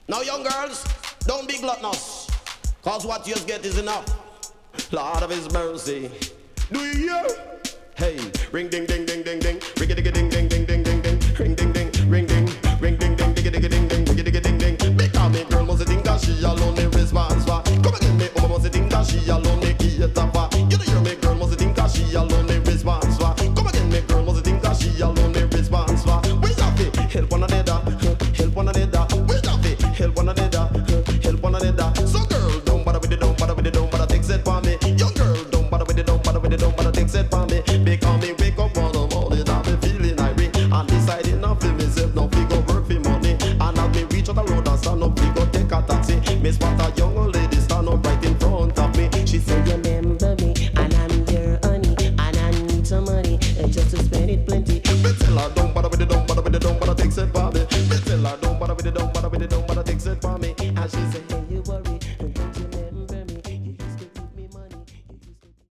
Now young girls, don't be gluttonous, cause what you get is enough. Lord of His mercy. Do you hear? Hey, ring ding ding ding ding ding, ring ding ding ding ding ding ding ding, ring ding ding, ring ding, ring ding ding ding ding ding ding, ring ding ding ding. Because me girl must think that she alone the response for. Come again, me woman must think that she alone the cater for. You know hear me girl must think that she alone the response for. Come again, me girl must think that she alone the response for. We have to help one another, help one another. We have to help one another, help one another. So girl, don't bother with it, don't bother with it, don't bother take it for me. Young girl, don't bother with it, don't bother with it, don't bother take it for me. Because me wake up on the morning, I be feeling irate and deciding not for myself, no figure work for money. And as me reach out the road and stand up, figure take a taxi. Me spot a young lady stand up right in front of me. She said, remember me, and I'm your honey, and I need some money, just to spend it plenty. Me tell her, don't bother with it, don't bother with it, don't bother take it for me. Me tell her, don't bother with it, don't bother with it, don't bother take it for me. And she said,